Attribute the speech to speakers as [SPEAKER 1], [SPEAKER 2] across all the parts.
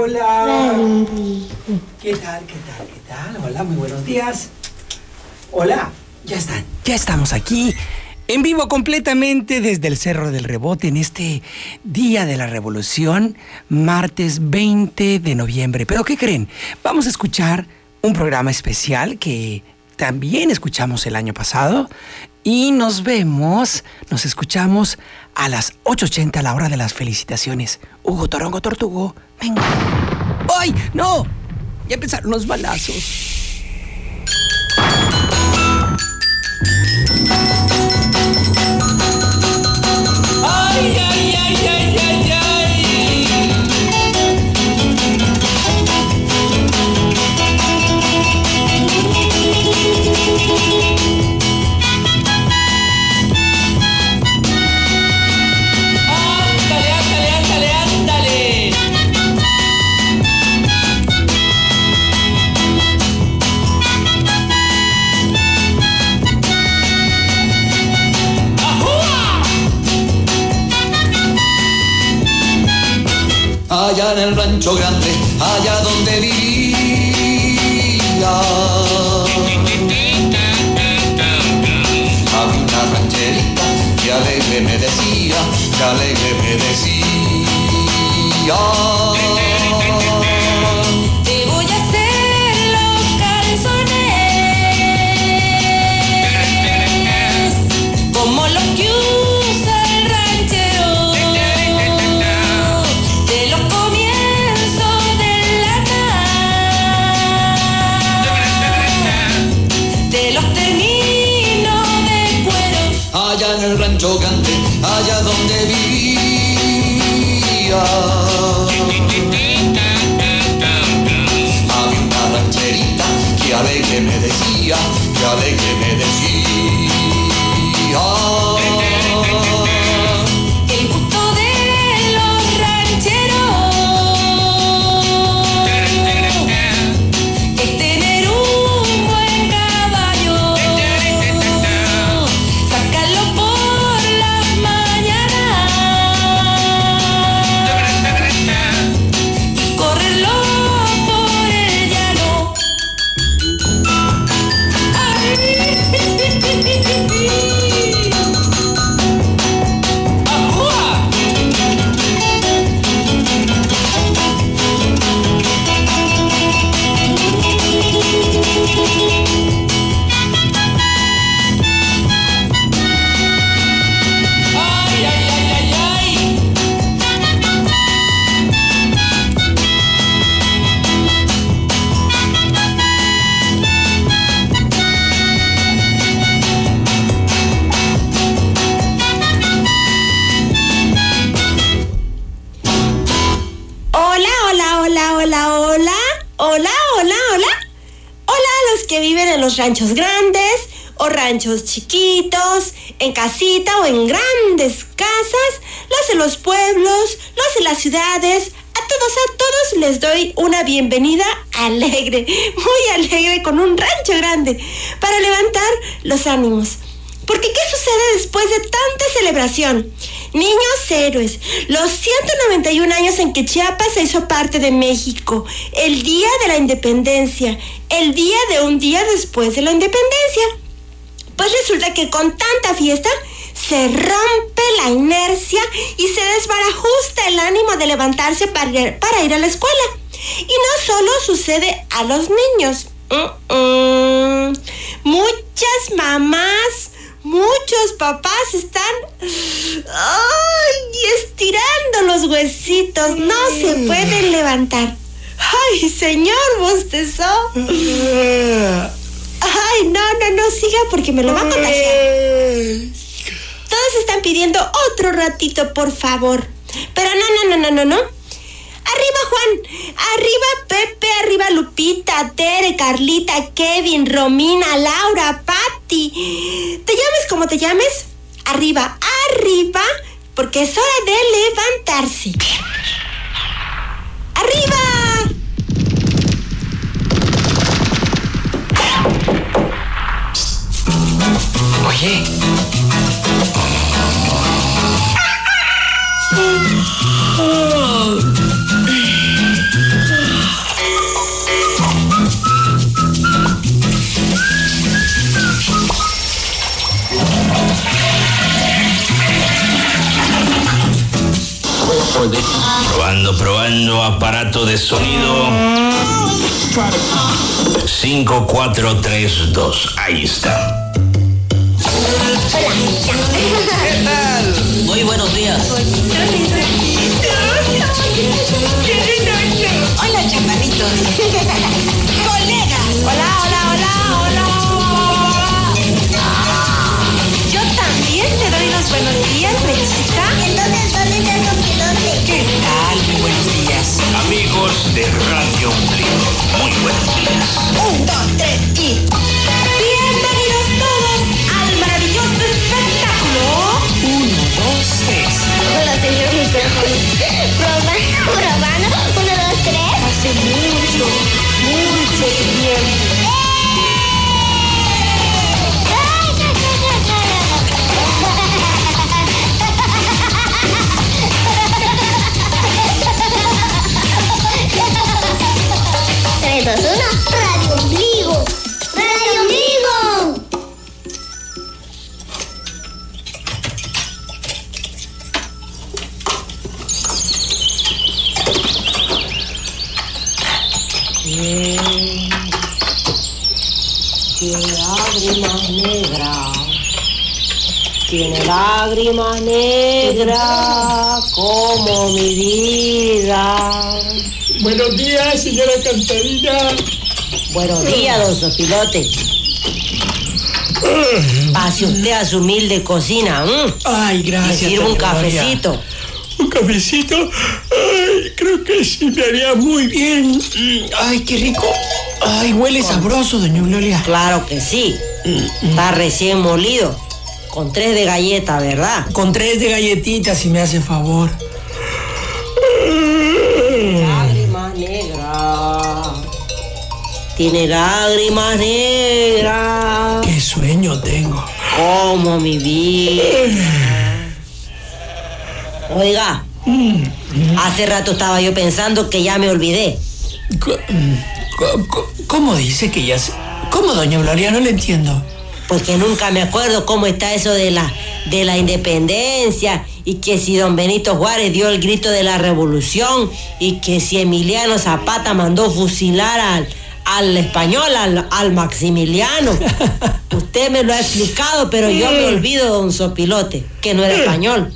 [SPEAKER 1] Hola. ¿Qué tal? Hola, muy buenos días. Hola, ya estamos aquí, en vivo completamente desde el Cerro del Rebote en este Día de la Revolución, martes 20 de noviembre. ¿Pero qué creen? Vamos a escuchar un programa especial que también escuchamos el año pasado y nos escuchamos a las 8:80 a la hora de las felicitaciones. Hugo Torongo Tortugo, venga. ¡Ay, no! Ya empezaron los balazos. ¡Ay, ay, ay, ay, ay, ay! ¡Ándale, ándale, ándale, ándale!
[SPEAKER 2] Allá en el rancho grande, allá donde vivía, había una rancherita que alegre me decía,
[SPEAKER 3] te voy a hacer los calzones como los que usa el ranchero.
[SPEAKER 2] Allá en el rancho grande, allá donde vivía, había una rancherita que alegre me decía,
[SPEAKER 3] el gusto de los rancheros es tener un buen caballo, sacarlo por las mañanas y correrlo por el llano. Hola a los que viven en los ranchos grandes o ranchos chiquitos, en casita o en grandes casas, los de los pueblos, los de las ciudades. A todos les doy una bienvenida alegre, muy alegre, con un rancho grande, para levantar los ánimos. Porque ¿qué sucede después de tanta celebración? Niños héroes, los 191 años en que Chiapas se hizo parte de México, el día de la independencia, el día de un día después de la independencia. Pues resulta que con tanta fiesta se rompe la inercia y se desbarajusta el ánimo de levantarse para ir a la escuela. Y no solo sucede a los niños. Muchas mamás, muchos papás están estirando los huesitos, no se pueden levantar. Ay, señor, bostezó. Ay, no, siga porque me lo va a contagiar. Todos están pidiendo otro ratito, por favor. Pero no. Arriba Juan, arriba Pepe, arriba Lupita, Tere, Carlita, Kevin, Romina, Laura, Patti. ¿Te llames como te llames? Arriba, porque es hora de levantarse. ¡Arriba!
[SPEAKER 1] Oye.
[SPEAKER 4] probando aparato de sonido. 5, 4, 3, 2. Ahí está.
[SPEAKER 5] ¿Qué tal? Muy buenos días.
[SPEAKER 3] Hola, chaparritos. Colegas. Hola. Yo también te doy los buenos días, Mechita.
[SPEAKER 6] Entonces, ¿dónde está el sopilote?
[SPEAKER 1] ¿Qué tal? Muy buenos días.
[SPEAKER 4] Amigos de Radio Ombligo, muy buenos días.
[SPEAKER 3] 1, 2, 3 y... Bienvenidos todos al maravilloso espectáculo.
[SPEAKER 1] 1, 2, 3.
[SPEAKER 6] Hola, señor micrófono. Probando. 1, 2, 3.
[SPEAKER 3] Hace mucho tiempo.
[SPEAKER 6] Radio Ombligo. Radio Ombligo.
[SPEAKER 3] Tiene lágrimas negras como mi vida.
[SPEAKER 1] Buenos días, señora Cantarina.
[SPEAKER 3] Buenos días, don Sopilote. Pase usted a su humilde cocina.
[SPEAKER 1] Ay, gracias.
[SPEAKER 3] Me sirvo un
[SPEAKER 1] doña Gloria.
[SPEAKER 3] cafecito.
[SPEAKER 1] ¿Un cafecito? Ay, creo que sí me haría muy bien. Ay, qué rico. Ay, huele sabroso, doña Gloria.
[SPEAKER 3] Claro que sí. Está recién molido. Con 3 de galleta, ¿verdad?
[SPEAKER 1] Con 3 de galletitas, si me hace favor.
[SPEAKER 3] Lágrimas negras. Tiene lágrimas negras.
[SPEAKER 1] Qué sueño tengo.
[SPEAKER 3] Como mi vida. Oiga, hace rato estaba yo pensando que ya me olvidé.
[SPEAKER 1] ¿Cómo dice que ya se...? ¿Cómo, doña Gloria? No le entiendo.
[SPEAKER 3] Pues que nunca me acuerdo cómo está eso de la independencia, y que si don Benito Juárez dio el grito de la revolución, y que si Emiliano Zapata mandó fusilar al español, al Maximiliano. Usted me lo ha explicado, pero yo me olvido, don Sopilote, que no era español.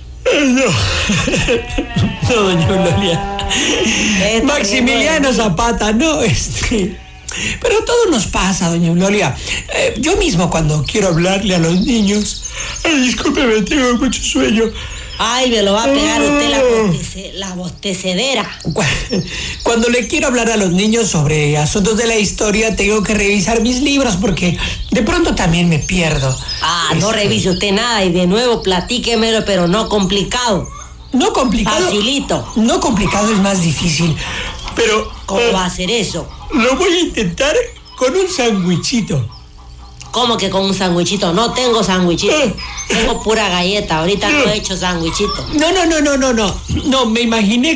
[SPEAKER 1] No, doña Gloria. Maximiliano Zapata, no, Pero todo nos pasa, doña Gloria. Yo mismo cuando quiero hablarle a los niños... Ay, discúlpeme, tengo mucho sueño.
[SPEAKER 3] Ay, me lo va a pegar usted la bostecedera.
[SPEAKER 1] Cuando le quiero hablar a los niños sobre asuntos de la historia, tengo que revisar mis libros porque de pronto también me pierdo.
[SPEAKER 3] No revise usted nada y de nuevo platíquemelo, pero no complicado.
[SPEAKER 1] No complicado.
[SPEAKER 3] Facilito.
[SPEAKER 1] No complicado, es más difícil. Pero...
[SPEAKER 3] ¿Cómo va a hacer eso?
[SPEAKER 1] Lo voy a intentar con un sandwichito.
[SPEAKER 3] ¿Cómo que con un sandwichito? No tengo sandwichito. Tengo pura galleta. Ahorita no he hecho sandwichito.
[SPEAKER 1] No. No, me imaginé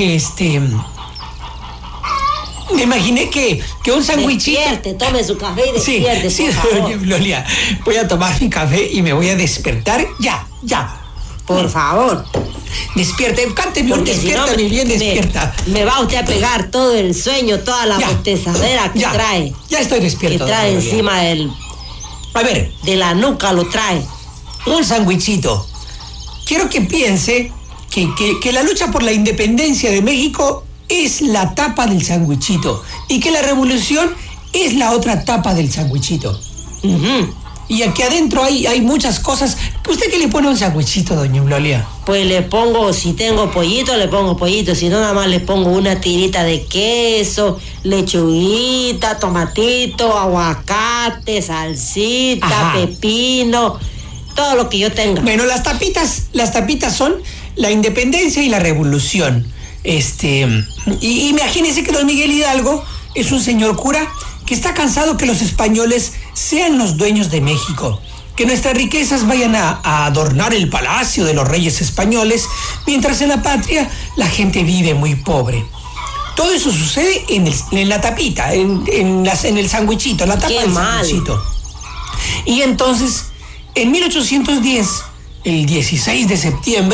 [SPEAKER 1] Me imaginé que un sandwichito...
[SPEAKER 3] Despierte, tome su café y despierte,
[SPEAKER 1] sí,
[SPEAKER 3] por favor.
[SPEAKER 1] doña Gloria. Voy a tomar mi café y me voy a despertar ya.
[SPEAKER 3] Por favor.
[SPEAKER 1] Despierte, cánteme un
[SPEAKER 3] Porque
[SPEAKER 1] despierta,
[SPEAKER 3] si no,
[SPEAKER 1] bien despierta.
[SPEAKER 3] Me va usted a pegar todo el sueño, toda la bostezadera que trae.
[SPEAKER 1] Ya estoy despierto.
[SPEAKER 3] Que trae
[SPEAKER 1] doña
[SPEAKER 3] encima
[SPEAKER 1] Gloria. A ver.
[SPEAKER 3] de la nuca lo trae.
[SPEAKER 1] Un sandwichito. Quiero que piense que la lucha por la independencia de México es la tapa del sandwichito y que la revolución es la otra tapa del sandwichito. Y aquí adentro hay muchas cosas. ¿Usted qué le pone a un sandwichito, doña Gloria?
[SPEAKER 3] Pues le pongo, si tengo pollito, le pongo pollito. Si no, nada más le pongo una tirita de queso, lechuguita, tomatito, aguacate, salsita, pepino, todo lo que yo tenga.
[SPEAKER 1] Bueno, las tapitas son la independencia y la revolución. Y imagínese que don Miguel Hidalgo es un señor cura que está cansado que los españoles sean los dueños de México, que nuestras riquezas vayan a adornar el palacio de los reyes españoles, mientras en la patria la gente vive muy pobre. Todo eso sucede en la tapita, en el sandwichito, en la tapa del sandwichito. Y entonces, en 1810, el 16 de septiembre,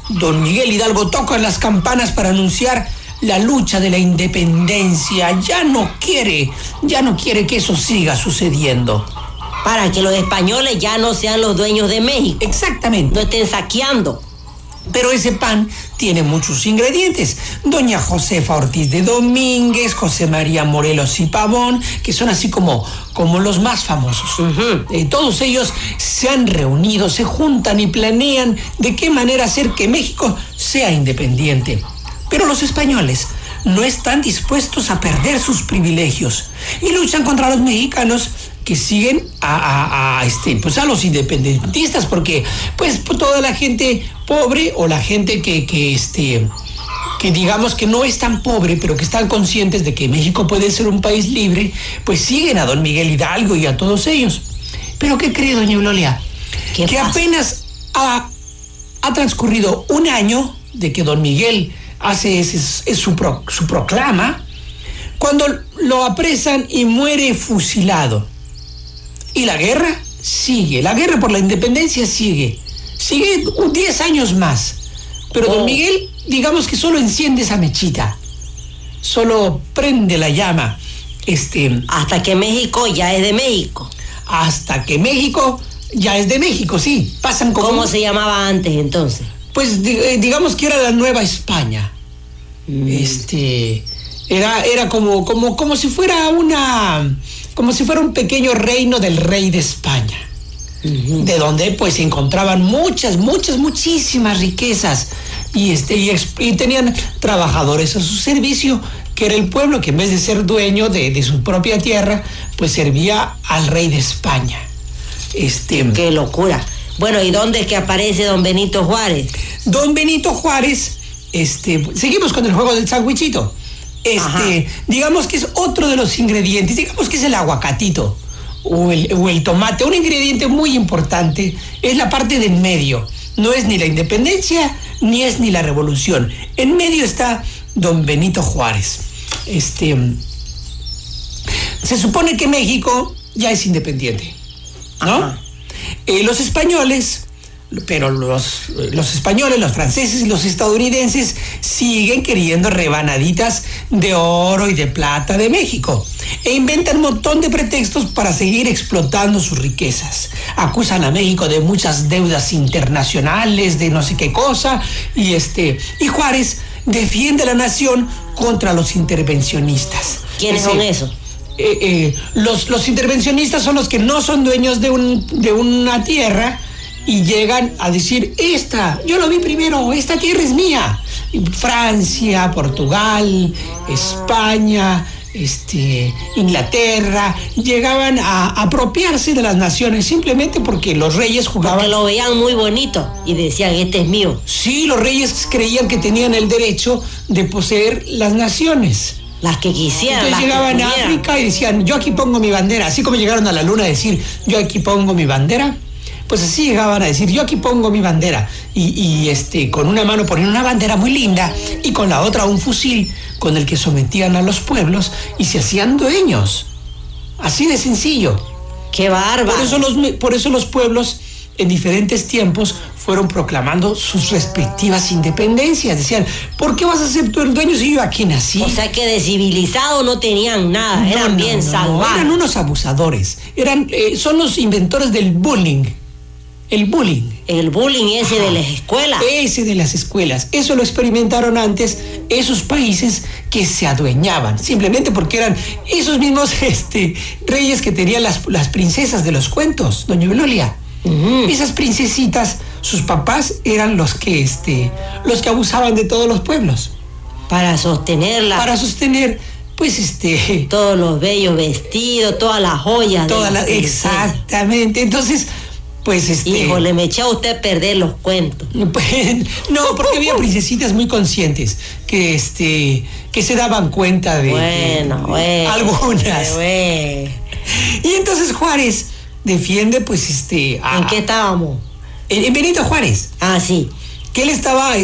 [SPEAKER 1] don Miguel Hidalgo toca las campanas para anunciar la lucha de la independencia. Ya no quiere que eso siga sucediendo.
[SPEAKER 5] Para que los españoles ya no sean los dueños de México.
[SPEAKER 1] Exactamente.
[SPEAKER 5] No estén saqueando.
[SPEAKER 1] Pero ese pan tiene muchos ingredientes. Doña Josefa Ortiz de Domínguez, José María Morelos y Pavón, que son así como los más famosos. Todos ellos se han reunido, se juntan y planean de qué manera hacer que México sea independiente. Pero los españoles no están dispuestos a perder sus privilegios y luchan contra los mexicanos que siguen a los independentistas, porque pues toda la gente pobre o la gente que digamos que no es tan pobre, pero que están conscientes de que México puede ser un país libre, pues siguen a don Miguel Hidalgo y a todos ellos. Pero ¿qué cree, doña Eulalia? Que pasa? Apenas ha transcurrido un año de que don Miguel hace su proclama, cuando lo apresan y muere fusilado. Y la guerra sigue, la guerra por la independencia sigue 10 años más. Pero don Miguel, digamos que solo enciende esa mechita, solo prende la llama.
[SPEAKER 5] Hasta que México ya es de México.
[SPEAKER 1] Hasta que México ya es de México, sí. Pasan como...
[SPEAKER 5] ¿Cómo se llamaba antes entonces?
[SPEAKER 1] Pues digamos que era la Nueva España. Era como si fuera un pequeño reino del rey de España, de donde pues se encontraban muchísimas riquezas y tenían trabajadores a su servicio, que era el pueblo que en vez de ser dueño de su propia tierra, pues servía al rey de España.
[SPEAKER 5] ¡Qué locura! Bueno, ¿y dónde es que aparece don Benito Juárez?
[SPEAKER 1] Don Benito Juárez, seguimos con el juego del sándwichito. Digamos que es otro de los ingredientes, digamos que es el aguacatito o el tomate. Un ingrediente muy importante es la parte del medio. No es ni la independencia ni es ni la revolución. En medio está don Benito Juárez. Se supone que México ya es independiente, ¿no? Los españoles, pero los españoles, los franceses y los estadounidenses siguen queriendo rebanaditas de oro y de plata de México e inventan un montón de pretextos para seguir explotando sus riquezas. Acusan a México de muchas deudas internacionales, de no sé qué cosa, y Juárez defiende a la nación contra los intervencionistas.
[SPEAKER 5] ¿Quiénes son esos?
[SPEAKER 1] Los intervencionistas son los que no son dueños de una tierra y llegan a decir, yo lo vi primero, esta tierra es mía. Francia, Portugal, España, Inglaterra, llegaban a apropiarse de las naciones simplemente porque los reyes jugaban...
[SPEAKER 5] Porque lo veían muy bonito y decían, este es mío.
[SPEAKER 1] Sí, los reyes creían que tenían el derecho de poseer las naciones.
[SPEAKER 5] Las que quisieran.
[SPEAKER 1] Entonces llegaban a África y decían, yo aquí pongo mi bandera. Así como llegaron a la luna a decir, yo aquí pongo mi bandera, pues así llegaban a decir, yo aquí pongo mi bandera. Y con una mano ponían una bandera muy linda y con la otra un fusil con el que sometían a los pueblos y se hacían dueños. Así de sencillo.
[SPEAKER 5] ¡Qué bárbaro!
[SPEAKER 1] Por eso los pueblos en diferentes tiempos fueron proclamando sus respectivas independencias. Decían, ¿por qué vas a ser tú el dueño si yo aquí nací?
[SPEAKER 5] O sea que de civilizados no tenían nada, eran bien salvajes.
[SPEAKER 1] Eran unos abusadores. Son los inventores del bullying. El bullying.
[SPEAKER 5] El bullying ese de las escuelas.
[SPEAKER 1] Ese de las escuelas. Eso lo experimentaron antes esos países que se adueñaban, simplemente porque eran esos mismos reyes que tenían las princesas de los cuentos, doña Eulalia. Esas princesitas, sus papás eran los que abusaban de todos los pueblos.
[SPEAKER 5] Para sostenerla.
[SPEAKER 1] Para sostener, pues
[SPEAKER 5] todos los bellos vestidos, todas las joyas.
[SPEAKER 1] Exactamente. Entonces, pues
[SPEAKER 5] Híjole, me echó a usted a perder los cuentos.
[SPEAKER 1] Pues, no, porque había princesitas muy conscientes que se daban cuenta de algunas. Y entonces Juárez defiende, pues,
[SPEAKER 5] ¿En qué estábamos?
[SPEAKER 1] En Benito Juárez.
[SPEAKER 5] Ah, sí.
[SPEAKER 1] Que él estaba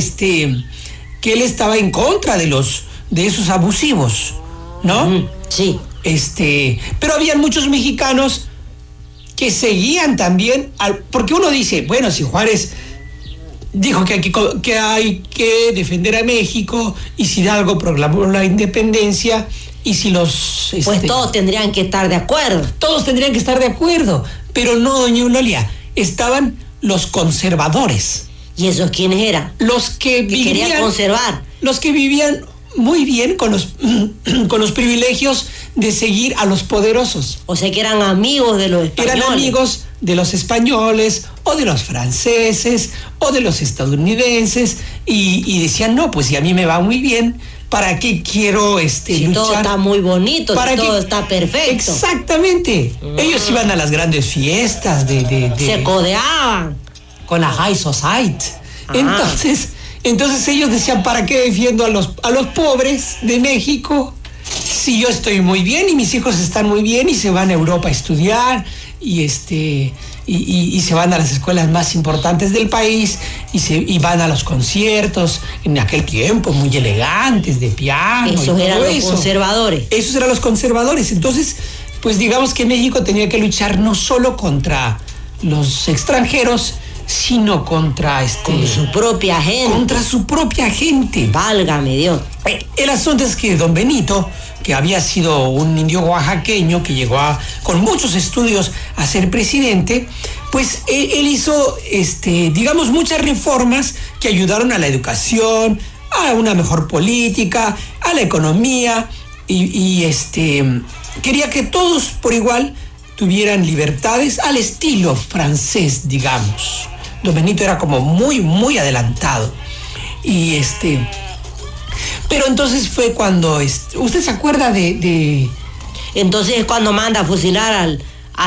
[SPEAKER 1] en contra de esos abusivos, ¿no?
[SPEAKER 5] Sí.
[SPEAKER 1] Pero habían muchos mexicanos que seguían también, porque uno dice, bueno, si Juárez dijo que hay que defender a México, y si Hidalgo proclamó la independencia, y si los...
[SPEAKER 5] Pues todos tendrían que estar de acuerdo.
[SPEAKER 1] Todos tendrían que estar de acuerdo, pero no, doña Eulalia, estaban los conservadores.
[SPEAKER 5] ¿Y esos quiénes eran?
[SPEAKER 1] Los que vivían...
[SPEAKER 5] querían conservar.
[SPEAKER 1] Los que vivían muy bien con los privilegios de seguir a los poderosos.
[SPEAKER 5] O sea que eran amigos de los españoles.
[SPEAKER 1] Eran amigos de los españoles, o de los franceses, o de los estadounidenses, y decían, no, pues si a mí me va muy bien, ¿para qué quiero
[SPEAKER 5] si
[SPEAKER 1] luchar?
[SPEAKER 5] Todo está muy bonito, si todo está perfecto.
[SPEAKER 1] Exactamente. Ellos iban a las grandes fiestas
[SPEAKER 5] se codeaban
[SPEAKER 1] con la High Society. Entonces ellos decían, ¿para qué defiendo a los pobres de México si yo estoy muy bien y mis hijos están muy bien y se van a Europa a estudiar y se van a las escuelas más importantes del país y van a los conciertos en aquel tiempo muy elegantes de piano?
[SPEAKER 5] Esos eran los conservadores.
[SPEAKER 1] Esos eran los conservadores. Entonces, pues digamos que México tenía que luchar no solo contra los extranjeros, sino contra
[SPEAKER 5] con su propia gente.
[SPEAKER 1] Contra su propia gente.
[SPEAKER 5] Válgame Dios.
[SPEAKER 1] El asunto es que don Benito, que había sido un indio oaxaqueño que llegó con muchos estudios a ser presidente, pues él hizo, digamos, muchas reformas que ayudaron a la educación, a una mejor política, a la economía, y quería que todos por igual tuvieran libertades al estilo francés, digamos. Don Benito era como muy, muy adelantado. Y pero entonces fue cuando ¿usted se acuerda de?
[SPEAKER 5] Entonces es cuando manda a fusilar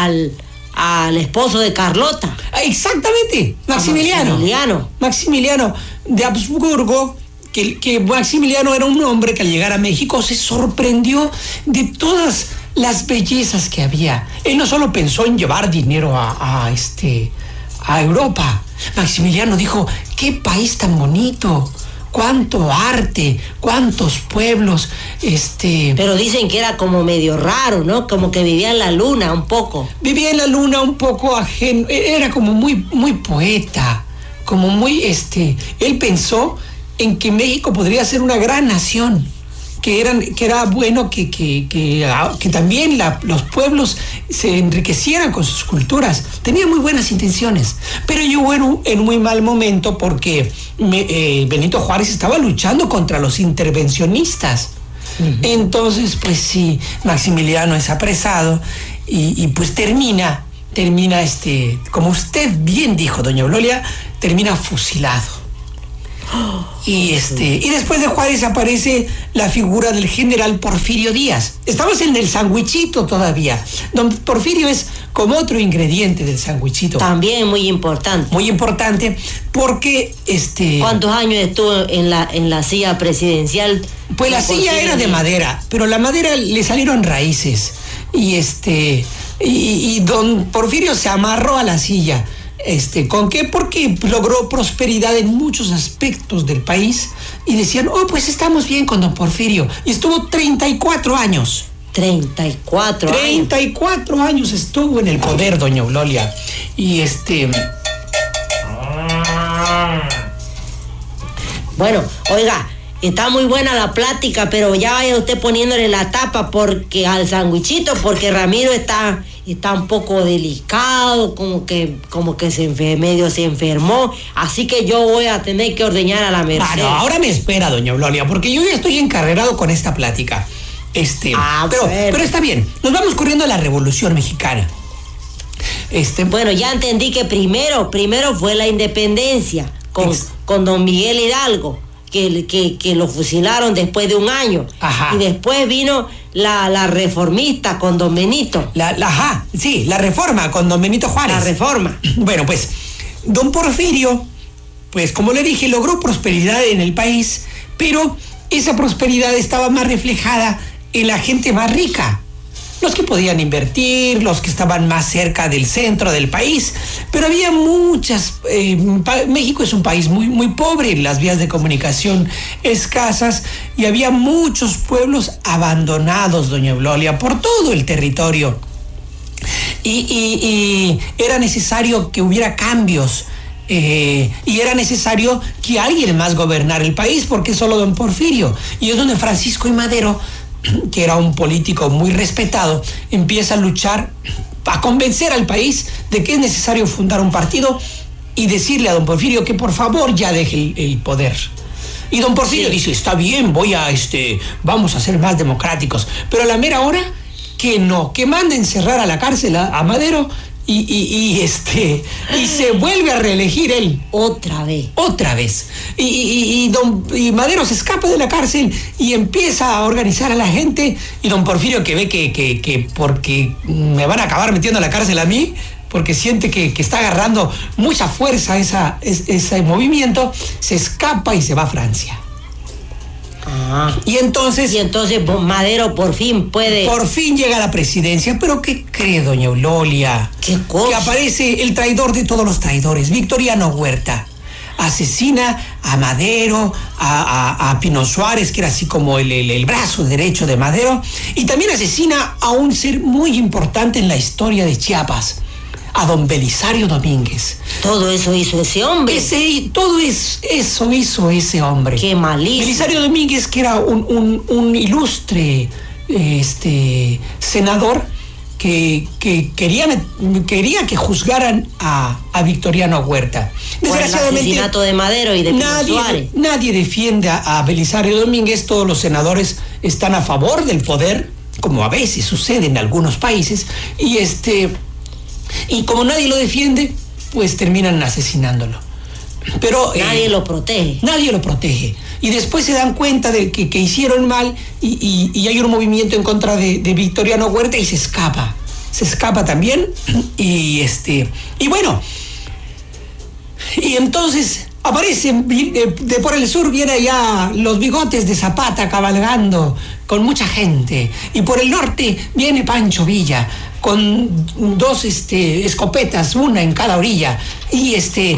[SPEAKER 5] al esposo de Carlota.
[SPEAKER 1] Exactamente, Maximiliano de Habsburgo, que Maximiliano era un hombre que al llegar a México se sorprendió de todas las bellezas que había. Él no solo pensó en llevar dinero a Europa. Maximiliano dijo, qué país tan bonito, cuánto arte, cuántos pueblos,
[SPEAKER 5] Pero dicen que era como medio raro, ¿no? Como que vivía en la luna un poco.
[SPEAKER 1] Vivía en la luna un poco ajeno, era como muy, muy poeta, como muy, él pensó en que México podría ser una gran nación, que era bueno que también los pueblos se enriquecieran con sus culturas. Tenía muy buenas intenciones, pero llegó en un muy mal momento porque Benito Juárez estaba luchando contra los intervencionistas. Uh-huh. Entonces, pues sí, Maximiliano es apresado y pues termina, como usted bien dijo, doña Eulalia, termina fusilado. Y después de Juárez aparece la figura del general Porfirio Díaz. Estamos en el sandwichito todavía. Don Porfirio es como otro ingrediente del sandwichito.
[SPEAKER 5] También muy importante.
[SPEAKER 1] Muy importante porque
[SPEAKER 5] ¿Cuántos años estuvo en la silla presidencial?
[SPEAKER 1] Pues la silla era de madera, pero la madera le salieron raíces. Y don Porfirio se amarró a la silla. ¿Con qué? Porque logró prosperidad en muchos aspectos del país y decían, pues estamos bien con don Porfirio. Y estuvo 34 años. 34 años estuvo en el poder, doña Eulalia. Y
[SPEAKER 5] Bueno, oiga, está muy buena la plática, pero ya vaya usted poniéndole la tapa al sandwichito, porque Ramiro está un poco delicado, como que medio se enfermó, así que yo voy a tener que ordeñar a la Merced.
[SPEAKER 1] Bueno, ahora me espera, doña Eulalia, porque yo ya estoy encarrerado con esta plática. Pero está bien, nos vamos corriendo a la Revolución Mexicana.
[SPEAKER 5] Bueno, ya entendí que primero fue la independencia con don Miguel Hidalgo, que lo fusilaron después de un año. Ajá. Y después vino la reformista con don Benito.
[SPEAKER 1] La reforma con don Benito Juárez.
[SPEAKER 5] La reforma.
[SPEAKER 1] Bueno, pues don Porfirio, pues como le dije, logró prosperidad en el país, pero esa prosperidad estaba más reflejada en la gente más rica. Los que podían invertir, los que estaban más cerca del centro del país, pero había muchas. México es un país muy, muy pobre, las vías de comunicación escasas, y había muchos pueblos abandonados, doña Eulalia, por todo el territorio. Y era necesario que hubiera cambios y era necesario que alguien más gobernara el país, porque solo don Porfirio. Y es donde Francisco I. Madero, que era un político muy respetado, empieza a luchar, a convencer al país de que es necesario fundar un partido y decirle a don Porfirio que por favor ya deje el poder. Y don Porfirio dice, está bien, vamos a ser más democráticos. Pero a la mera hora, que no, que manda encerrar a la cárcel a Madero y se vuelve a reelegir él.
[SPEAKER 5] Otra vez.
[SPEAKER 1] Y Madero se escapa de la cárcel y empieza a organizar a la gente. Y don Porfirio, que ve que porque me van a acabar metiendo a la cárcel a mí, porque siente que está agarrando mucha fuerza ese movimiento, se escapa y se va a Francia. Y entonces
[SPEAKER 5] Madero por fin puede...
[SPEAKER 1] Por fin llega a la presidencia. ¿Pero qué cree, doña Eulalia?
[SPEAKER 5] ¿Qué cosa?
[SPEAKER 1] Que aparece el traidor de todos los traidores, Victoriano Huerta. Asesina a Madero, a Pino Suárez, que era así como el brazo derecho de Madero, y también asesina a un ser muy importante en la historia de Chiapas, a don Belisario Domínguez.
[SPEAKER 5] Todo eso hizo ese hombre.
[SPEAKER 1] Todo eso hizo ese hombre.
[SPEAKER 5] Qué malísimo.
[SPEAKER 1] Belisario Domínguez, que era un ilustre senador que quería que juzgaran a Victoriano Huerta.
[SPEAKER 5] Desgraciadamente, el asesinato de Madero y de Pino Suárez. Nadie
[SPEAKER 1] defiende a Belisario Domínguez. Todos los senadores están a favor del poder, como a veces sucede en algunos países, y como nadie lo defiende, pues terminan asesinándolo. Pero
[SPEAKER 5] nadie lo protege. Y después se dan cuenta de que hicieron mal y hay un movimiento en contra de Victoriano Huerta y se escapa también. Y bueno, y entonces aparecen de por el sur, vienen allá los bigotes de Zapata cabalgando con mucha gente, y por el norte viene Pancho Villa con dos escopetas, una en cada orilla, y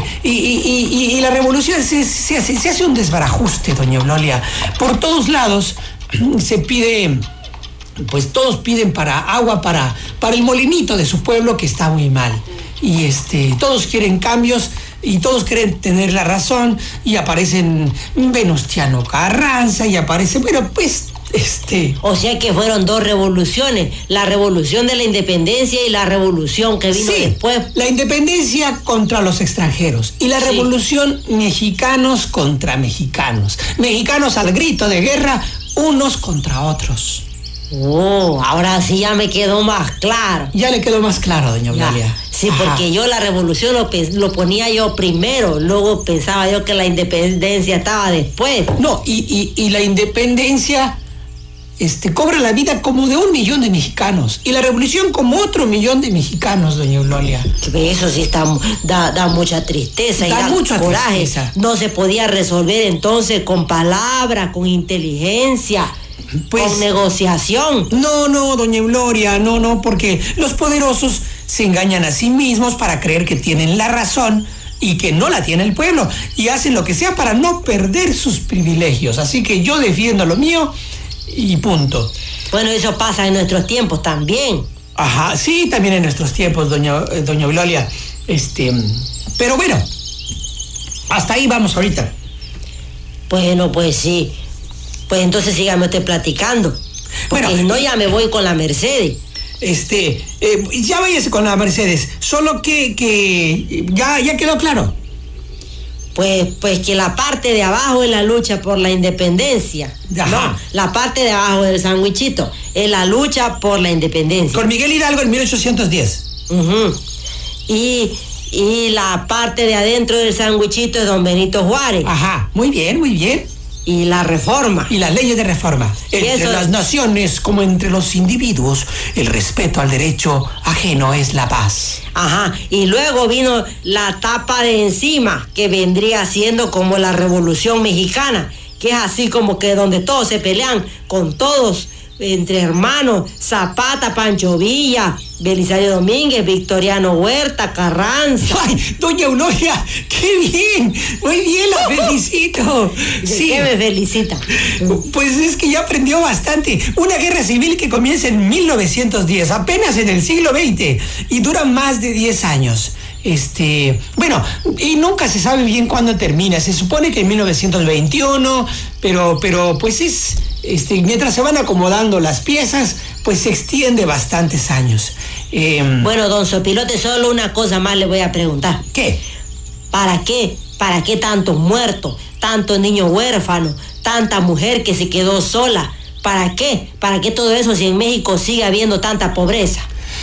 [SPEAKER 5] la revolución se hace un desbarajuste, doña Eulalia. Por todos lados se pide, pues todos piden agua para el molinito de su pueblo, que está muy mal, y todos quieren cambios y todos quieren tener la razón, y aparecen Venustiano Carranza y aparece, bueno, pues O sea que fueron dos revoluciones, la revolución de la independencia y la revolución que vino después.
[SPEAKER 1] La independencia contra los extranjeros y la revolución mexicanos contra mexicanos. Mexicanos al grito de guerra, unos contra otros.
[SPEAKER 5] Oh, ahora sí ya me quedó más claro.
[SPEAKER 1] Ya le quedó más claro, doña Eulalia.
[SPEAKER 5] Sí, porque yo la revolución lo ponía yo primero, luego pensaba yo que la independencia estaba después.
[SPEAKER 1] No, y la independencia cobra la vida como de 1 millón de mexicanos y la revolución como otro 1 millón de mexicanos, doña Eulalia.
[SPEAKER 5] Eso sí da mucha tristeza y da mucho coraje. Tristeza. No se podía resolver entonces con palabra, con inteligencia, con negociación.
[SPEAKER 1] No, doña Eulalia, no, porque los poderosos se engañan a sí mismos para creer que tienen la razón y que no la tiene el pueblo, y hacen lo que sea para no perder sus privilegios. Así que yo defiendo lo mío y punto.
[SPEAKER 5] Bueno, eso pasa en nuestros tiempos también.
[SPEAKER 1] Ajá, sí, también en nuestros tiempos, doña Eulalia. Pero bueno, hasta ahí vamos ahorita.
[SPEAKER 5] Bueno, pues sí. Pues entonces sígame usted platicando. Porque si no, ya me voy con la Mercedes.
[SPEAKER 1] Ya váyase con la Mercedes. Solo que ya quedó claro.
[SPEAKER 5] Pues que la parte de abajo es la lucha por la independencia. Ajá. No, la parte de abajo del sandwichito es la lucha por la independencia.
[SPEAKER 1] Con Miguel Hidalgo en 1810.
[SPEAKER 5] Uh-huh. Y la parte de adentro del sandwichito es don Benito Juárez.
[SPEAKER 1] Ajá, muy bien.
[SPEAKER 5] Y la reforma.
[SPEAKER 1] Y las leyes de reforma. Entre las naciones como entre los individuos, el respeto al derecho ajeno es la paz.
[SPEAKER 5] Ajá, y luego vino la tapa de encima, que vendría siendo como la Revolución Mexicana, que es así como que donde todos se pelean con todos, entre hermanos, Zapata, Pancho Villa, Belisario Domínguez, Victoriano Huerta, Carranza.
[SPEAKER 1] ¡Ay, doña Eulalia! ¡Qué bien! Muy bien, la felicito.
[SPEAKER 5] Sí. ¿Qué me felicita?
[SPEAKER 1] Pues es que ya aprendió bastante. Una guerra civil que comienza en 1910, apenas en el siglo XX, y dura más de 10 años. Bueno, y nunca se sabe bien cuándo termina. Se supone que en 1921, pero pues mientras se van acomodando las piezas, pues se extiende bastantes años.
[SPEAKER 5] Bueno, don Sopilote, solo una cosa más le voy a preguntar.
[SPEAKER 1] ¿Qué?
[SPEAKER 5] ¿Para qué? ¿Para qué tantos muertos? Tantos niños huérfanos, tanta mujer que se quedó sola. ¿Para qué? ¿Para qué todo eso si en México sigue habiendo tanta pobreza?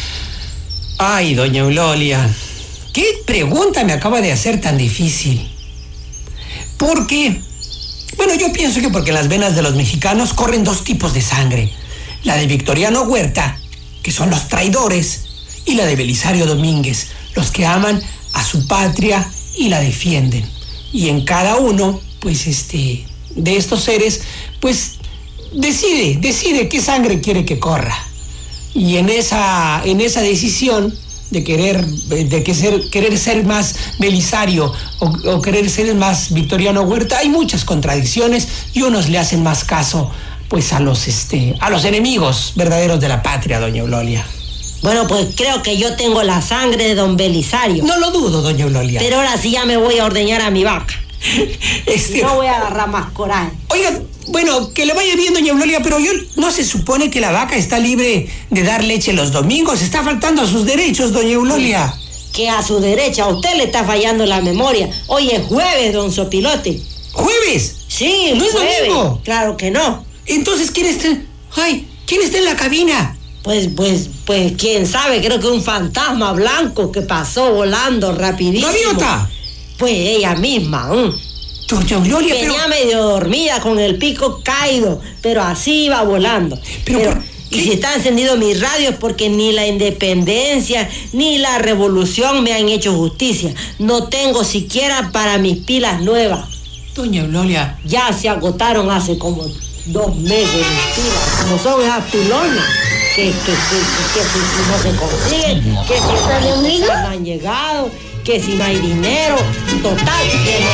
[SPEAKER 1] Ay, doña Eulolia, ¿qué pregunta me acaba de hacer tan difícil? ¿Por qué? Bueno, yo pienso que porque en las venas de los mexicanos corren dos tipos de sangre. La de Victoriano Huerta, que son los traidores, y la de Belisario Domínguez, los que aman a su patria y la defienden. Y en cada uno, pues de estos seres, pues decide qué sangre quiere que corra. Y en esa decisión de querer ser más Belisario o querer ser más Victoriano Huerta, hay muchas contradicciones y unos le hacen más caso pues a los enemigos verdaderos de la patria, doña Eulolia.
[SPEAKER 5] Bueno, pues creo que yo tengo la sangre de don Belisario.
[SPEAKER 1] No lo dudo, doña Eulolia.
[SPEAKER 5] Pero ahora sí ya me voy a ordeñar a mi vaca. No voy a agarrar más coraje.
[SPEAKER 1] Oiga, bueno, que le vaya bien, doña Eulolia, pero ¿no se supone que la vaca está libre de dar leche los domingos? Está faltando a sus derechos, doña Eulolia.
[SPEAKER 5] Que a su derecha, a usted le está fallando la memoria. Hoy es jueves, don Sopilote.
[SPEAKER 1] ¿Jueves?
[SPEAKER 5] Sí,
[SPEAKER 1] ¿No es
[SPEAKER 5] jueves.
[SPEAKER 1] domingo?
[SPEAKER 5] Claro que no.
[SPEAKER 1] Entonces, ¿quién está en la cabina?
[SPEAKER 5] Pues, quién sabe, creo que un fantasma blanco que pasó volando rapidísimo.
[SPEAKER 1] ¡Gaviota!
[SPEAKER 5] Pues ella misma.
[SPEAKER 1] Doña Eulolia,
[SPEAKER 5] venía medio dormida, con el pico caído, pero así iba volando. Pero y si está encendido mi radio es porque ni la independencia ni la revolución me han hecho justicia. No tengo siquiera para mis pilas nuevas.
[SPEAKER 1] Doña Eulolia.
[SPEAKER 5] Ya se agotaron hace como 2 meses mis pilas. Como son esas pilonas que si no se consiguen, que si no han llegado, que si no hay dinero, total, que no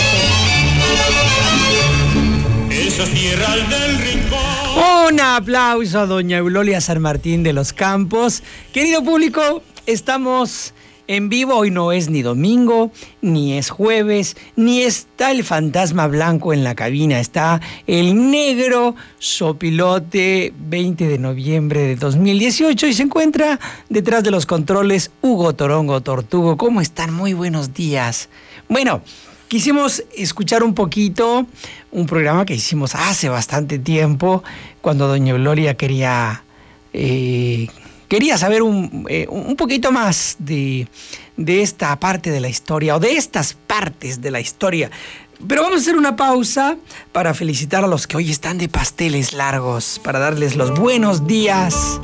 [SPEAKER 5] sé.
[SPEAKER 7] Esa tierra del rincón.
[SPEAKER 1] Un aplauso a doña Eulolia San Martín de los Campos. Querido público, estamos en vivo. Hoy no es ni domingo, ni es jueves, ni está el fantasma blanco en la cabina. Está el negro Sopilote, 20 de noviembre de 2018, y se encuentra detrás de los controles Hugo Torongo Tortugo. ¿Cómo están? Muy buenos días. Bueno, quisimos escuchar un poquito un programa que hicimos hace bastante tiempo, cuando doña Eulolia quería saber un poquito más de esta parte de la historia, o de estas partes de la historia. Pero vamos a hacer una pausa para felicitar a los que hoy están de pasteles largos, para darles los buenos días.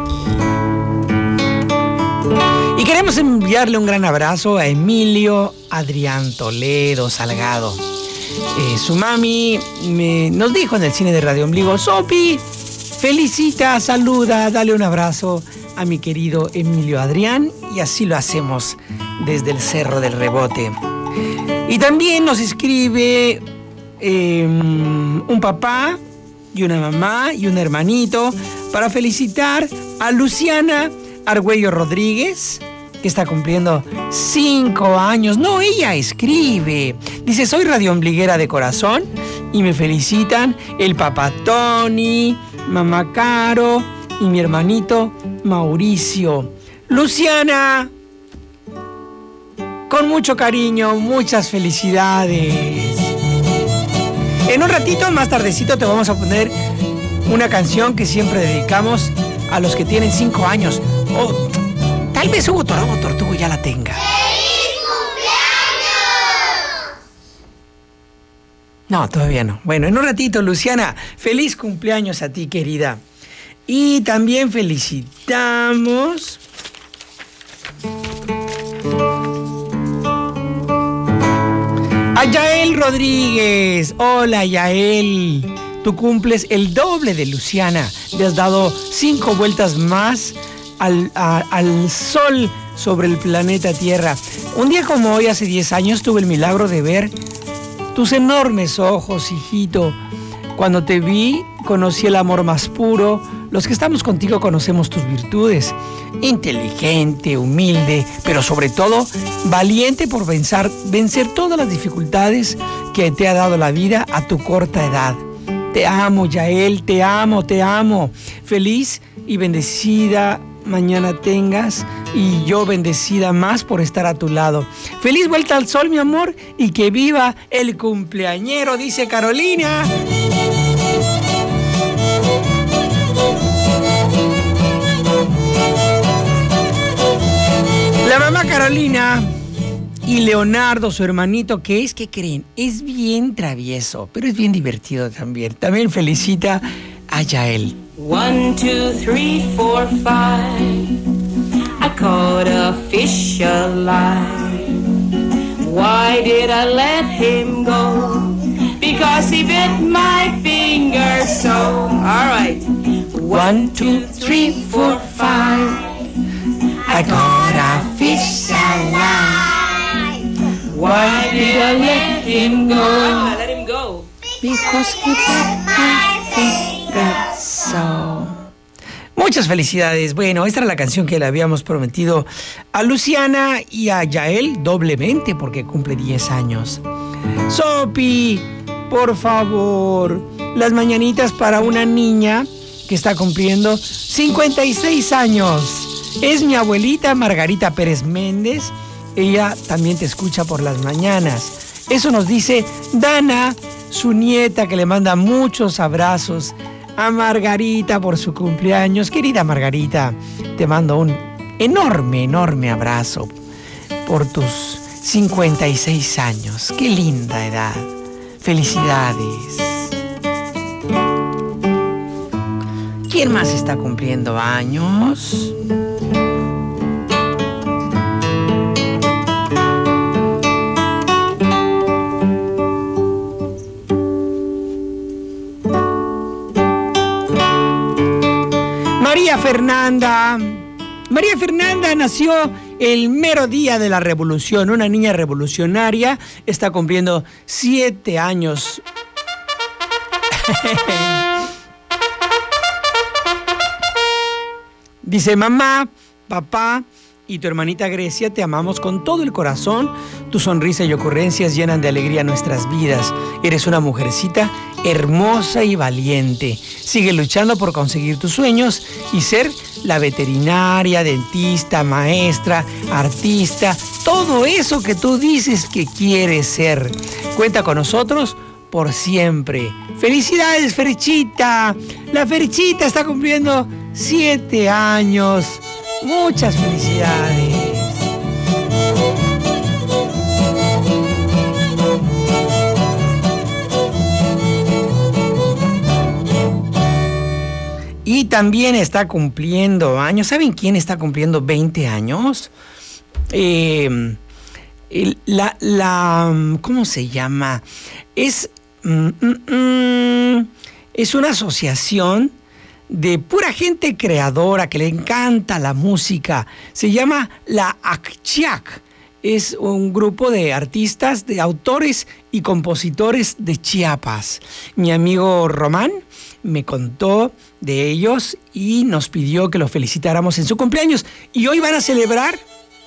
[SPEAKER 1] Y queremos enviarle un gran abrazo a Emilio Adrián Toledo Salgado. Su mami nos dijo en el cine de Radio Ombligo: Sopi, felicita, saluda, dale un abrazo a mi querido Emilio Adrián, y así lo hacemos desde el Cerro del Rebote. Y también nos escribe un papá y una mamá y un hermanito para felicitar a Luciana Argüello Rodríguez, que está cumpliendo 5 años. No, ella escribe. Dice: soy radioombliguera de corazón y me felicitan el papá Tony, mamá Caro y mi hermanito Mauricio. Luciana, con mucho cariño, muchas felicidades. En un ratito, más tardecito, te vamos a poner una canción que siempre dedicamos a los que tienen 5 años. O tal vez Hugo Torongo Tortugo ya la tenga.
[SPEAKER 6] ¡Feliz cumpleaños!
[SPEAKER 1] No, todavía no. Bueno, en un ratito, Luciana, feliz cumpleaños a ti, querida. Y también felicitamos a Yael Rodríguez. Hola, Yael. Tú cumples el doble de Luciana. Le has dado 5 vueltas más al sol sobre el planeta Tierra. Un día como hoy, hace 10 años, tuve el milagro de ver tus enormes ojos, hijito. Cuando te vi, conocí el amor más puro. Los que estamos contigo conocemos tus virtudes. Inteligente, humilde, pero sobre todo valiente por vencer todas las dificultades que te ha dado la vida a tu corta edad. Te amo, Yael, te amo, te amo. Feliz y bendecida mañana tengas, y yo bendecida más por estar a tu lado. Feliz vuelta al sol, mi amor, y que viva el cumpleañero, dice Carolina. La mamá Carolina y Leonardo, su hermanito, que es, ¿qué creen? Es bien travieso, pero es bien divertido también. También felicita a Yael.
[SPEAKER 8] 1, 2, 3, 4, 5. I caught a fish alive. Why did I let him go? Because he bit my finger so. All right. 1, 2, 3, 4, 5. I caught a fish alive. Why did I let him go? Let him go.
[SPEAKER 1] Because he bit my finger so. Muchas felicidades. Bueno, esta era la canción que le habíamos prometido a Luciana y a Yael doblemente porque cumple 10 años. Sopi, por favor, las mañanitas para una niña que está cumpliendo 56 años. Es mi abuelita Margarita Pérez Méndez. Ella también te escucha por las mañanas. Eso nos dice Dana, su nieta, que le manda muchos abrazos a Margarita por su cumpleaños. Querida Margarita, te mando un enorme, enorme abrazo por tus 56 años. Qué linda edad. Felicidades. ¿Quién más está cumpliendo años? María Fernanda nació el mero día de la revolución, una niña revolucionaria, está cumpliendo 7 años. Dice: mamá, papá y tu hermanita Grecia, te amamos con todo el corazón. Tu sonrisa y ocurrencias llenan de alegría nuestras vidas. Eres una mujercita hermosa y valiente. Sigue luchando por conseguir tus sueños y ser la veterinaria, dentista, maestra, artista, todo eso que tú dices que quieres ser. Cuenta con nosotros por siempre. ¡Felicidades, Ferchita! La Ferchita está cumpliendo 7 años. Muchas felicidades. Y también está cumpliendo años. ¿Saben quién está cumpliendo 20 años? ¿Cómo se llama? Es una asociación de pura gente creadora que le encanta la música. Se llama la ACCHIAC. Es un grupo de artistas, de autores y compositores de Chiapas. Mi amigo Román me contó de ellos y nos pidió que lo felicitáramos en su cumpleaños. Y hoy van a celebrar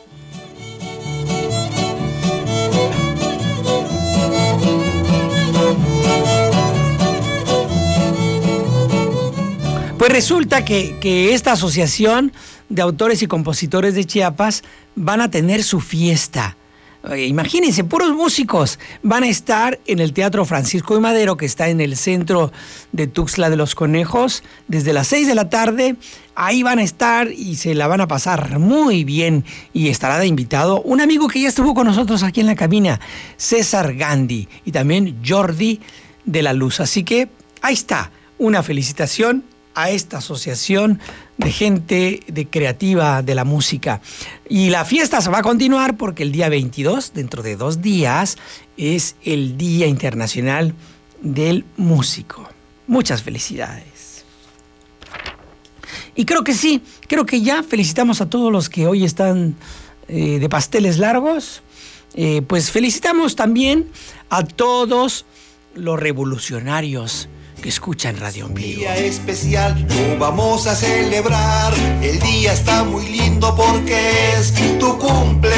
[SPEAKER 1] pues resulta que esta asociación de autores y compositores de Chiapas van a tener su fiesta. Imagínense, puros músicos. Van a estar en el Teatro Francisco de Madero, que está en el centro de Tuxtla de los Conejos, desde las 6 de la tarde. Ahí van a estar y se la van a pasar muy bien. Y estará de invitado un amigo que ya estuvo con nosotros aquí en la cabina, César Gandhi, y también Jordi de la Luz. Así que ahí está, una felicitación a esta asociación de gente creativa de la música. Y la fiesta se va a continuar porque el día 22, dentro de 2 días, es el Día Internacional del Músico. Muchas felicidades. Y creo que sí, creo que ya felicitamos a todos los que hoy están de pasteles largos. Pues felicitamos también a todos los revolucionarios que escuchan Radio Ombligo.
[SPEAKER 9] Día especial, lo vamos a celebrar. El día está muy lindo porque es tu cumpleaños.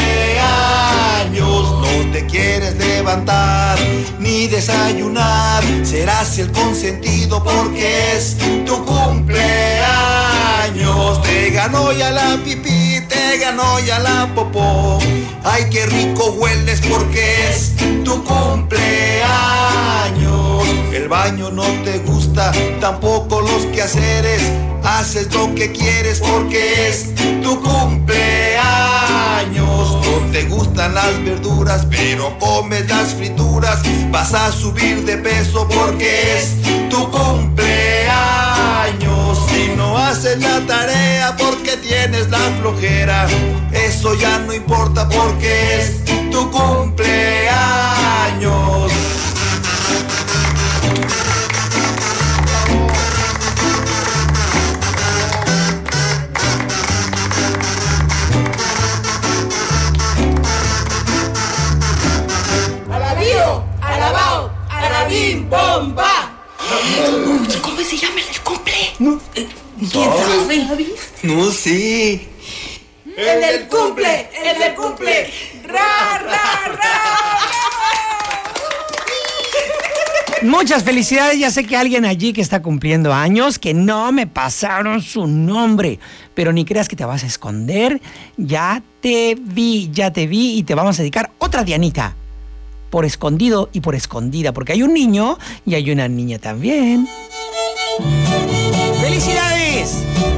[SPEAKER 9] No te quieres levantar ni desayunar. Serás el consentido porque es tu cumpleaños. Te ganó ya la pipí, te ganó ya la popó. Ay, qué rico hueles porque es tu cumpleaños. El baño no te gusta, tampoco los quehaceres. Haces lo que quieres porque es tu cumpleaños. No te gustan las verduras, pero comes las frituras. Vas a subir de peso porque es tu cumpleaños. Si no haces la tarea porque tienes la flojera, eso ya no importa porque es tu cumpleaños.
[SPEAKER 10] Alabao, alabim, bomba.
[SPEAKER 3] ¿Cómo se llama el del cumple?
[SPEAKER 9] No.
[SPEAKER 3] ¿Quién sabe?
[SPEAKER 9] No sé.
[SPEAKER 10] El del cumple, el del cumple. Ra, ra, ra.
[SPEAKER 1] Muchas felicidades, ya sé que alguien allí que está cumpliendo años, que no me pasaron su nombre, pero ni creas que te vas a esconder, ya te vi y te vamos a dedicar otra Dianita. Por escondido y por escondida, porque hay un niño y hay una niña también. ¡Felicidades!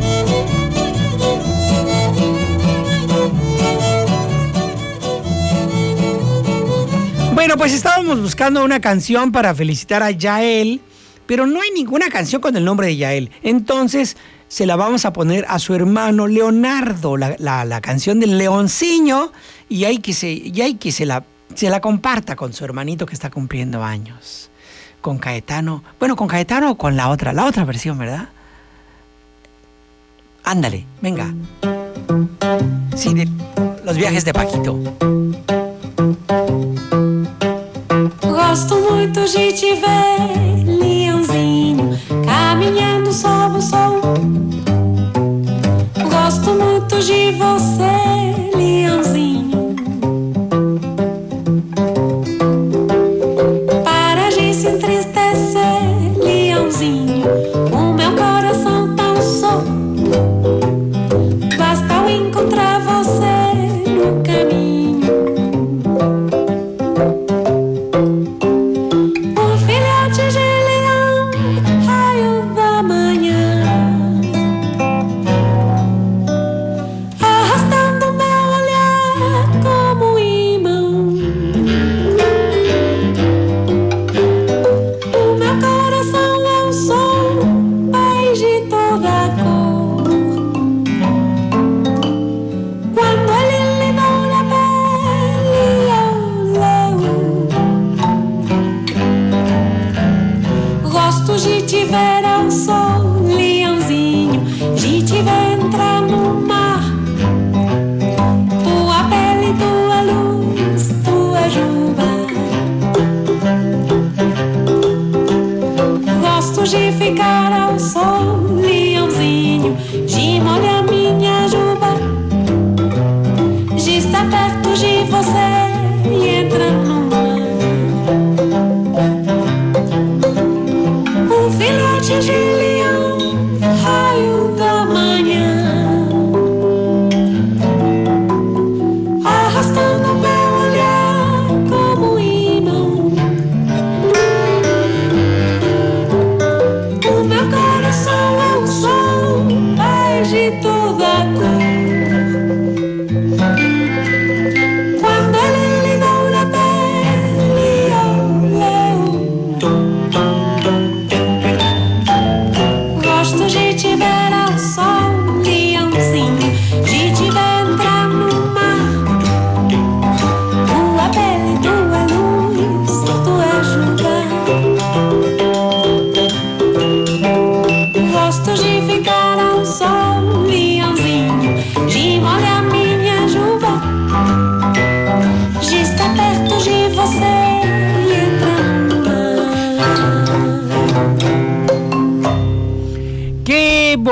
[SPEAKER 1] Bueno, pues estábamos buscando una canción para felicitar a Yael, pero no hay ninguna canción con el nombre de Yael. Entonces se la vamos a poner a su hermano Leonardo, la canción del Leonciño, y hay que se la comparta con su hermanito que está cumpliendo años. Con Caetano. Bueno, con Caetano o con la otra versión, ¿verdad? Ándale, venga. Sí, de los viajes de Paquito.
[SPEAKER 8] Gosto muito de te ver, leãozinho, caminhando sob o sol. Gosto muito de você, leãozinho. Para de se entristecer, leãozinho, o meu coração tão só. Basta eu encontrar você no caminho. De te ver ao sol, leãozinho, de te ver entrar no mar. Tua pele, tua luz, tua juba. Gosto de ficar ao sol, leãozinho, de molhar minha juba, de estar perto de você e entrar no mar. Filhote de leão, raio da manhã.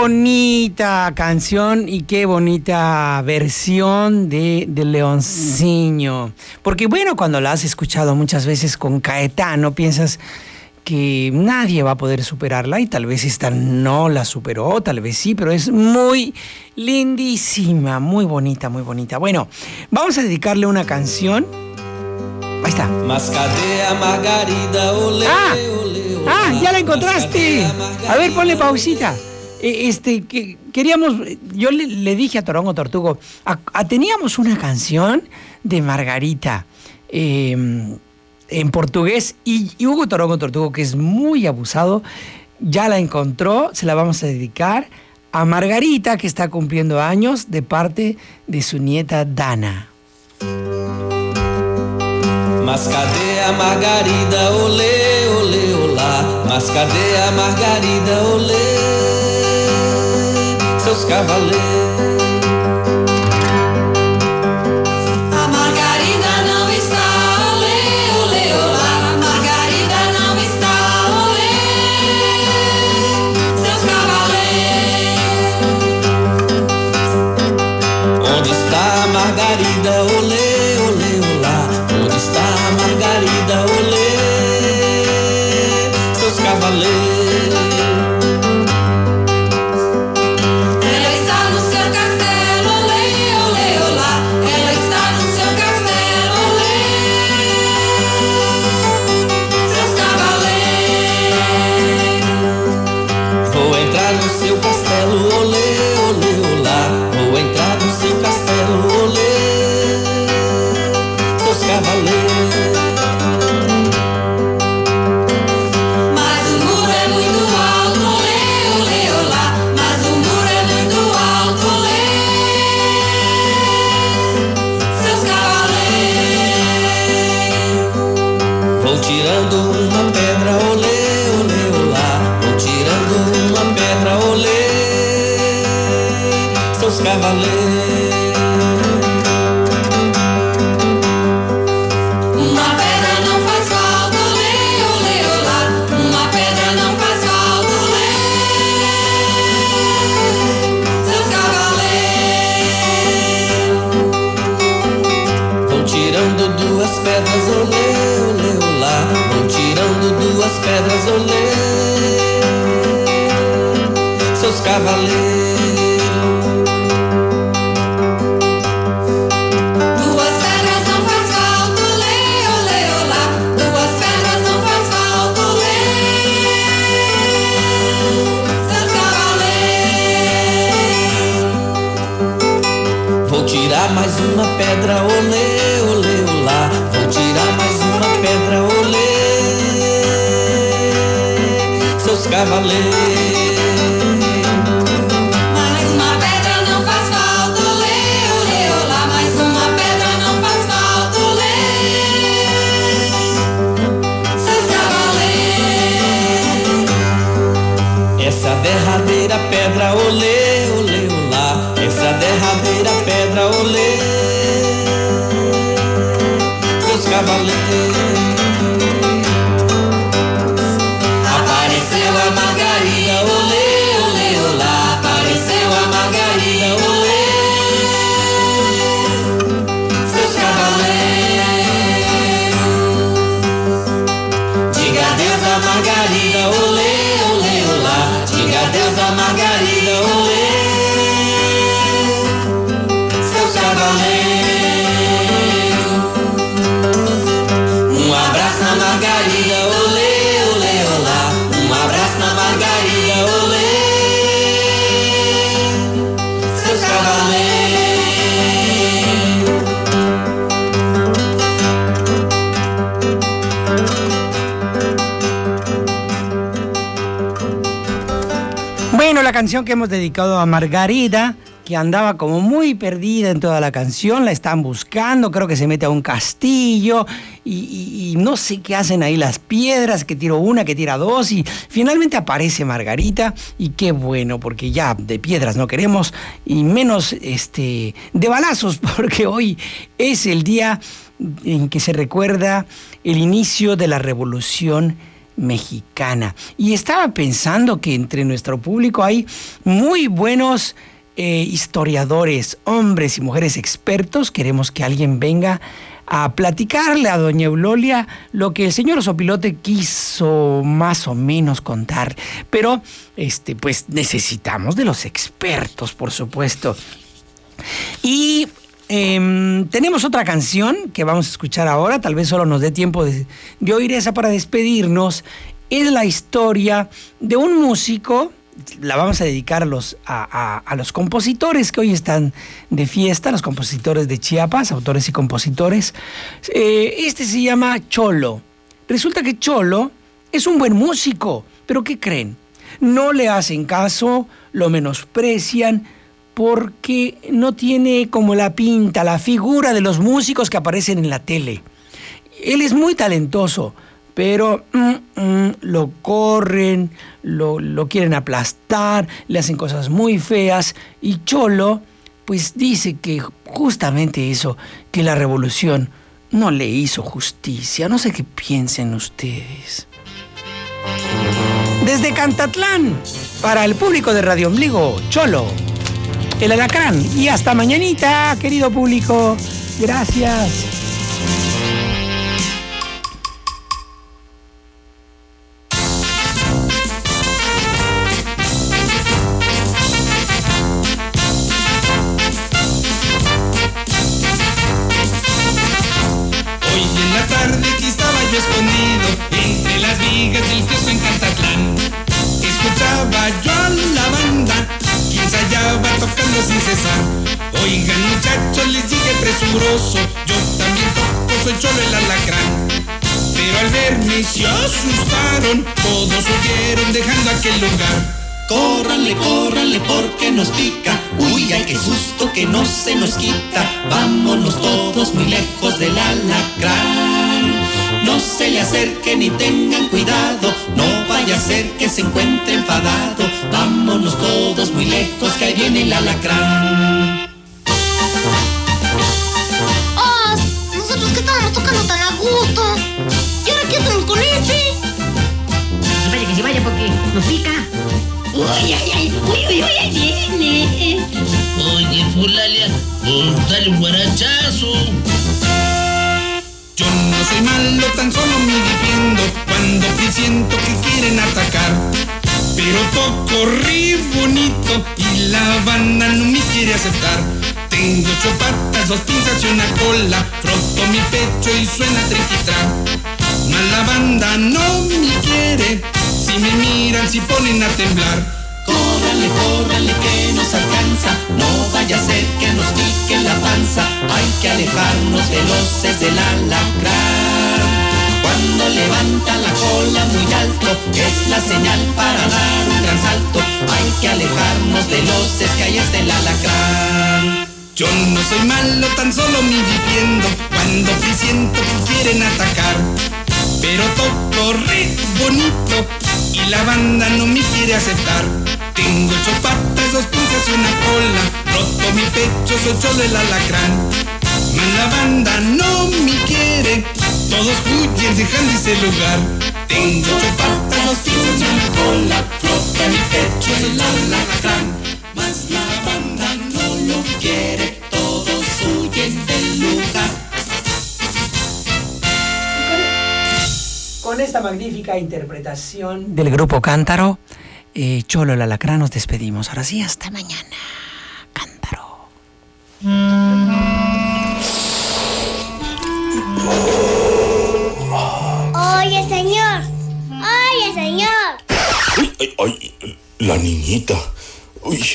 [SPEAKER 1] bonita canción y qué bonita versión de Leoncinho. Porque bueno, cuando la has escuchado muchas veces con Caetano, piensas que nadie va a poder superarla y tal vez esta no la superó, tal vez sí, pero es muy lindísima, muy bonita, muy bonita. Bueno, vamos a dedicarle una canción. Ahí está.
[SPEAKER 2] Mascadea Margarida, ole, ole, ole.
[SPEAKER 1] Ya la encontraste. A ver, ponle pausita. Que queríamos, yo le dije a Torongo Tortugo, teníamos una canción de Margarita en portugués y Hugo Torongo Tortugo, que es muy abusado, ya la encontró, se la vamos a dedicar a Margarita, que está cumpliendo años, de parte de su nieta Dana.
[SPEAKER 2] Mascadea Margarida, ole, ole, olá. Mascadea Margarida, ole, seus cavaleiros. Margarida, olê, olê, olá. Onde está a Margarida, olê, seus cavaleiros.
[SPEAKER 8] Ela está no seu castelo, olê, olê, olá. Ela está no seu castelo, olê, seus cavaleiros.
[SPEAKER 2] Vou entrar no seu castelo, olê, olê, olá. Vou entrar no seu castelo, olê, seus cavaleiros.
[SPEAKER 8] Mas o muro é muito alto, olê, olê, olá. Mas o muro é muito alto, olê, seus cavaleiros.
[SPEAKER 2] Vou tirando uma pedra, olê, olê, olá. Vou tirando uma pedra, olê, seus cavaleiros.
[SPEAKER 8] Uma pedra não faz falta, olê, olê, olá. Uma pedra não faz falta, olê, seus cavaleiros.
[SPEAKER 2] Vou tirando duas pedras, olê, olê, olá. Vou tirando duas pedras, olê, seus cavaleiros.
[SPEAKER 8] Duas pedras não faz falta, olê, olê, olá. Duas pedras não faz falta, olê, seus cavaleiros.
[SPEAKER 2] Vou tirar mais uma pedra, olê, olê, olá. Vou tirar mais uma pedra, olê, seus cavaleiros.
[SPEAKER 8] Mais uma pedra não faz falta, olê, olê, olá. Mais uma pedra não faz falta, olê, seus cavaleiros.
[SPEAKER 2] Essa derradeira pedra, olê, olê, olá. Essa derradeira pedra, olê, seus cavaleiros.
[SPEAKER 8] Apareceu a Margarida, olê, olê, olá. Apareceu a Margarida, olê, seus cavaleiros. Diga adeus a Margarida, olê, olê, olá. Diga adeus a Margarida, olê, seus cavaleiros. Um abraço na Margarida, olê, olê, olá. Um abraço na Margarida, olê, seus cavaleiros.
[SPEAKER 1] Bueno, la canción que hemos dedicado a Margarida, que andaba como muy perdida en toda la canción, la están buscando, creo que se mete a un castillo y no sé qué hacen ahí las piedras, que tiro una, que tira dos y finalmente aparece Margarita y qué bueno, porque ya de piedras no queremos y menos de balazos, porque hoy es el día en que se recuerda el inicio de la Revolución mexicana. Y estaba pensando que entre nuestro público hay muy buenos historiadores, hombres y mujeres expertos. Queremos que alguien venga a platicarle a doña Eulolia lo que el señor Sopilote quiso más o menos contar. Pero, pues necesitamos de los expertos, por supuesto. Y tenemos otra canción que vamos a escuchar ahora. Tal vez solo nos dé tiempo de oír esa para despedirnos. Es la historia de un músico. La vamos a dedicar a los compositores que hoy están de fiesta, los compositores de Chiapas, autores y compositores. Este se llama Cholo. Resulta que Cholo es un buen músico, pero ¿qué creen? No le hacen caso, lo menosprecian, porque no tiene como la pinta, la figura de los músicos que aparecen en la tele. Él es muy talentoso, pero lo corren, lo quieren aplastar, le hacen cosas muy feas, y Cholo pues dice que justamente eso, que la revolución no le hizo justicia. No sé qué piensen ustedes. Desde Cantatlán, para el público de Radio Ombligo, Cholo, el Alacrán. Y hasta mañanita, querido público. Gracias.
[SPEAKER 11] Escondido entre las vigas del kiosco en Cantatlán, escuchaba yo a la banda que ensayaba tocando sin cesar. Oigan muchachos, les dije presuroso, yo también toco, soy Cholo el Alacrán. Pero al verme se asustaron, todos huyeron dejando aquel lugar.
[SPEAKER 2] Córranle, córranle porque nos pica. Uy, ay, qué susto que no se nos quita. Vámonos todos muy lejos del Alacrán. No se le acerquen ni tengan cuidado, no vaya a ser que se encuentre enfadado. Vámonos todos muy lejos que ahí viene el Alacrán.
[SPEAKER 6] ¡Oh! Nosotros que estábamos tocando tan a gusto. ¿Y ahora qué hacemos con este?
[SPEAKER 5] Que se vaya porque nos pica.
[SPEAKER 6] Uy, ay, ay, ahí viene.
[SPEAKER 12] Oye, Fulalia, pues dale un guarachazo.
[SPEAKER 11] Yo no soy malo, tan solo me defiendo cuando presiento que quieren atacar. Pero toco re bonito y la banda no me quiere aceptar. Tengo 8 patas, 2 pinzas y una cola. Froto mi pecho y suena triquitrac. Mas la banda no me quiere, si me miran, si ponen a temblar.
[SPEAKER 2] Córranle, córranle que nos alcanza, no vaya a ser que nos pique la panza. Hay que alejarnos veloces del Alacrán. Cuando levanta la cola muy alto, es la señal para dar un gran salto. Hay que alejarnos veloces que ahí está el Alacrán.
[SPEAKER 11] Yo no soy malo, tan solo me defiendo cuando presiento que quieren atacar. Pero toco re bonito y la banda no me quiere aceptar. Tengo 8 patas, 2 pinzas y una cola. Roto mi pecho, soy Cholo el Alacrán. Mas la banda no me quiere, todos huyen dejando ese lugar. Tengo 8 patas, 2 pinzas y una cola. Roto mi pecho, soy el Alacrán.
[SPEAKER 2] Mas la banda no lo quiere, todos huyen del lugar.
[SPEAKER 1] Con esta magnífica interpretación del grupo Cántaro, Cholo el Alacrán, nos despedimos. Ahora sí, hasta mañana. Cántaro.
[SPEAKER 6] Oye, señor. Oye, señor.
[SPEAKER 4] Ay, la niñita. Uy.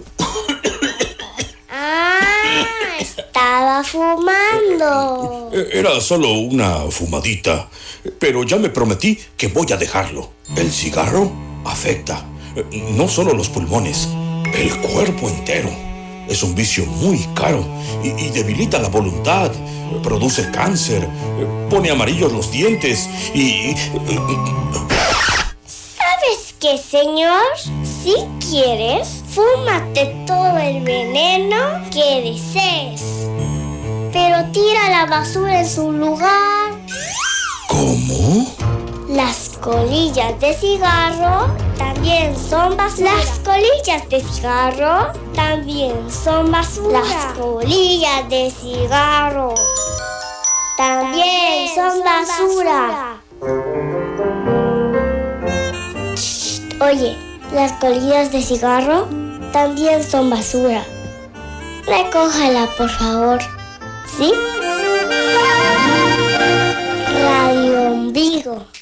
[SPEAKER 6] Estaba fumando.
[SPEAKER 4] Era solo una fumadita, pero ya me prometí que voy a dejarlo. El cigarro afecta no solo los pulmones, el cuerpo entero. Es un vicio muy caro y debilita la voluntad, produce cáncer, pone amarillos los dientes y...
[SPEAKER 6] ¿Sabes qué, señor? Si quieres, fúmate todo el veneno que desees. Pero tira la basura en su lugar.
[SPEAKER 4] ¿Cómo?
[SPEAKER 6] Las
[SPEAKER 13] colillas de cigarro también son basura. Las colillas de cigarro también son basura. Las colillas de cigarro también son basura. Oye, las colillas de cigarro también son basura. Recójala, por favor. ¿Sí? Radio Ombligo.